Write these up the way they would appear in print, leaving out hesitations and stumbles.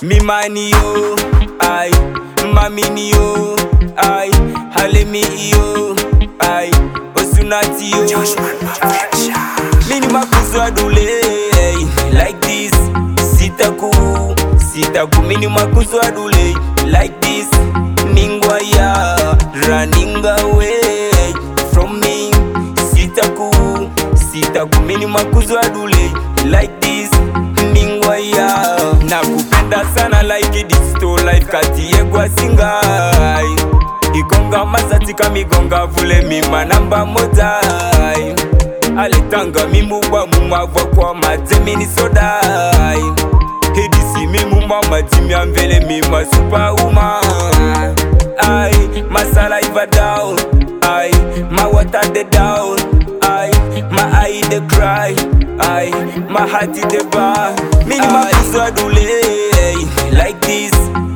Me money yo, I, mamini yo, I, halemi yo, I, osunati yo. Minima kuzwa dule, like this. Sitaku, minima kuzwa dule, like this. Ningwa ya, running away from me. Sitaku, minima kuzwa dule, like this. Ningwa ya, nakupenda sana like disto life kati yegwa singai. Ikonga masatika migonga vule mima namba motai. Aletanga mimubwa mumavwa kwa matemi ni sodai. Hedisi mimuma matimi amvele mima superwoman. I, my saliva down, I, my water the down, I, my eye the cry, I, my heart is the bar. Minima kuzwa dule, like this.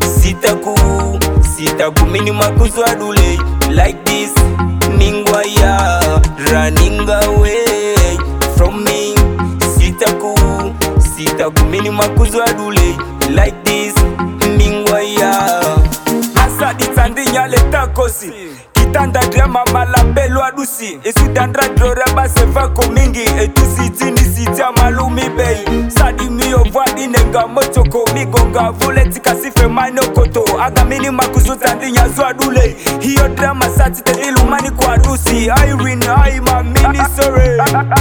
Sitaku, minima kuzwa dule, like this. Ningwa ya, running away from me. Sitaku, minima kuzwa dule, like this. Ningwa ya. Asadi tandinya leta kosi. Kitanda drama malabelo adusi. Esudandra drora baseva komingi. Etusi tini sitia malumi bei. Sadi miyo vwadi nenga mochoko. Migonga vuleti kasife mano koto. Aga minima kuzu tandinya zwa dule. Hiyo drama sati te ilumani kwa rusi. Irene, I ma mini sorry.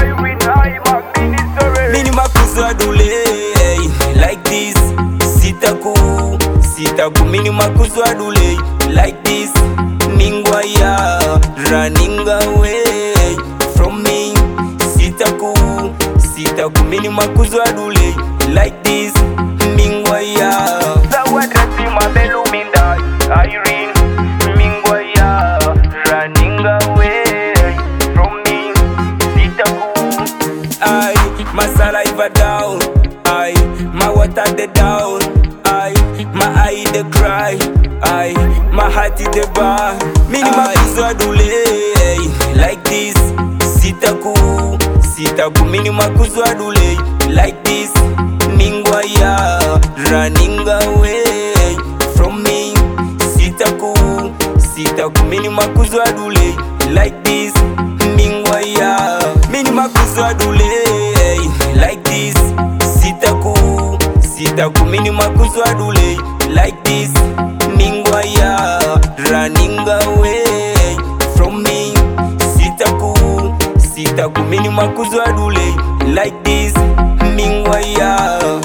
Minima kuzu dule, like this. Sitaku, minima kuzwa dule, like this. Ningwa ya, running away from me. Sitaku, minima kuzwa dule, like this. Ningwa ya. Zawadrati mabelu minda, Irene. Ningwa ya, running away from me. Sitaku, I, my saliva down, I, my water the down, I, my eye the cry, I, my heart is the bar. Minima kuzwa dule, like this. Sitaku, minima kuzwa dule, like this. Ningwa ya, running away from me. Sitaku, minima kuzwa dule, like this. Ningwa ya, minima kuzwa dule, like this. Sitaku, minima kuzwa dule, like this. Ningwa ya, running away from me. Sitaku, minima kuzwa dule, like this. Ningwa ya.